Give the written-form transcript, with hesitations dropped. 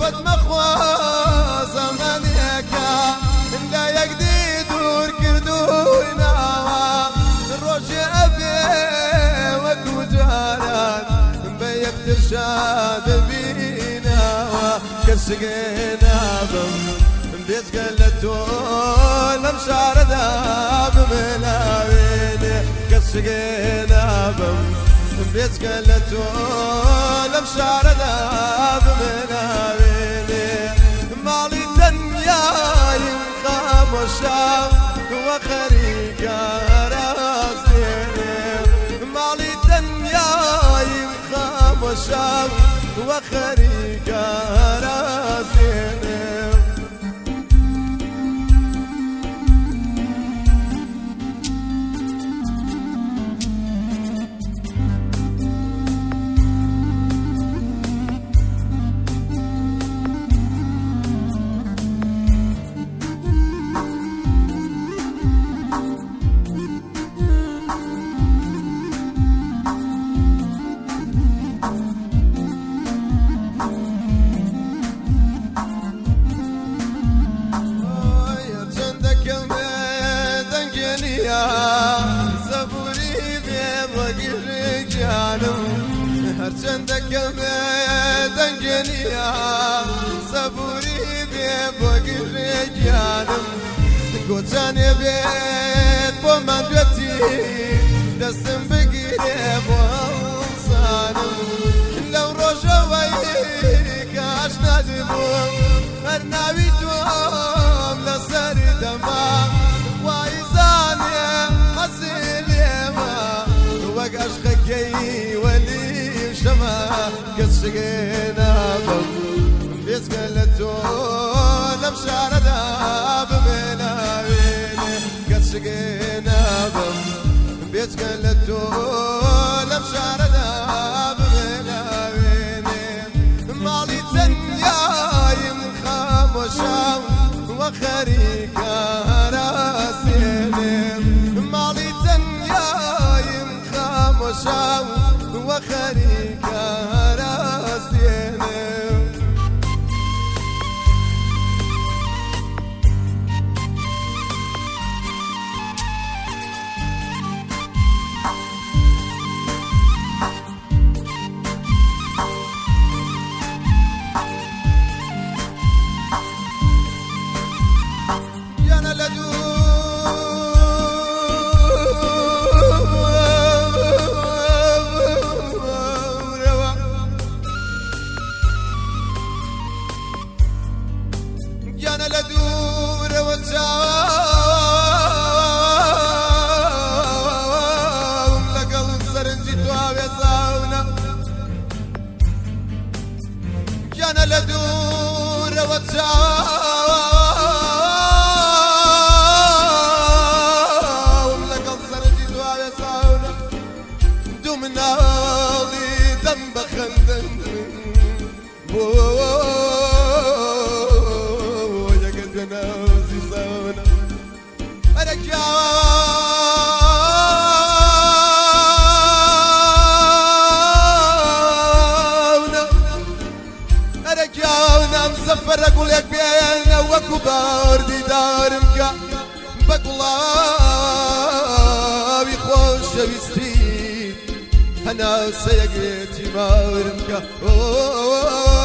خود مخوا زمانیکا لا یکدی دور کردوی ناوا روش ابی وکو جاران بیکتر شاد بیناوا کسگینا بم بیت گلتو لم شاردا بملاوینی کسگینا بم بیت گلتو لم شاردا بملاوینی مالی دنیای خاموشا و خریکا رازینی مالی دنیای خاموشا و خریکا رازینی زبوري بيبغي جانم هرچندك دنجنيا زبوري بيبغي جانم گوتاني بيت بومن دوتي دستم بگيري بوصانم لو روجوي كاش نادبوم هرناوي توم لسري دمام عشقكي ولي شما كسجينا بم بيت قلتو لمشار داب مناويني كسجينا بم بيت قلتو لمشار داب مناويني مالي تنيا خاموشا وخريكا راسيني مالي تنيا خاموشا وخريكا راسيني يانا لدو يانا لدور وتاوم لقلب سرنجي توابي ساونا يانا لدور وتاوم لقلب سرنجي توابي ساونا دومنا لي دم بخندن رجعونا مسفر اقول لك بينا وكبار دي دارمك بقلاوي خوش بيستي انا سيقيتي مارمك